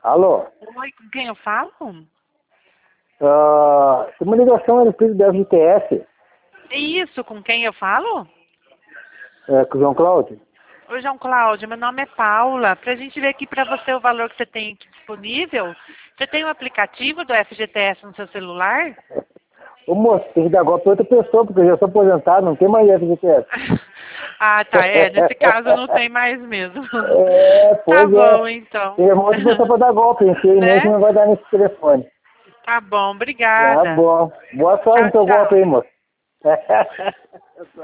Alô? Oi, com quem eu falo? Tem uma ligação a respeito da FGTS, Isso, com quem eu falo? com o João Cláudio. Oi, João Cláudio, meu nome é Paula. Pra gente ver aqui pra você o valor que você tem aqui disponível. Você tem o aplicativo do FGTS no seu celular? Ô moço, tem que dar golpe pra outra pessoa, porque eu já sou aposentado, não tem mais FGTS. Ah, tá, nesse caso não tem mais mesmo. Tá Pois bom, é. então. Tem um monte de pessoa pra dar golpe, infelizmente Né? não vai dar nesse telefone. Tá bom, Tá obrigada. bom. Boa sorte Tchau, no seu golpe tchau. aí, moço.